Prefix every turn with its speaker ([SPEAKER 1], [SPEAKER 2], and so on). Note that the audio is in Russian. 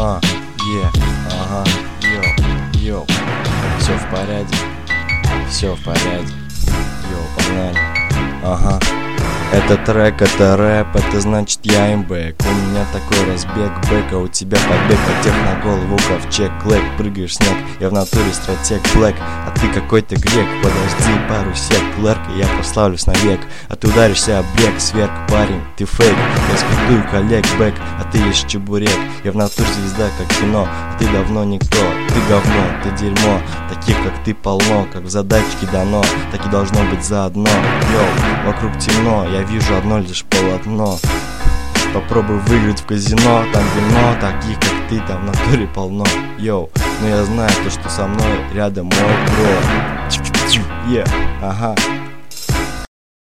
[SPEAKER 1] Ага, йоу, все в порядке, все в порядке, йоу, погнали, ага. Это трек, это рэп, это значит я имбэк. У меня такой разбег бэка, у тебя побег от тех на голову ковчег. Клэк, прыгаешь в снег, я в натуре стратег блэк. А ты какой-то грек, подожди пару сек. Клэрк, я прославлюсь навек. А ты ударишься об брег, сверг, парень, ты фейк. Я спектую коллег бэк, а ты ешь чебурек. Я в натуре звезда, как кино, а ты давно никто. Ты говно, ты дерьмо, таких как ты полно. Как в задачке дано, так и должно быть заодно. Йоу, вокруг темно, я вижу одно лишь полотно. Попробуй выиграть в казино, там вино, таких как ты там в натуре полно. Йоу, но я знаю то, что со мной рядом мой бро. Ага.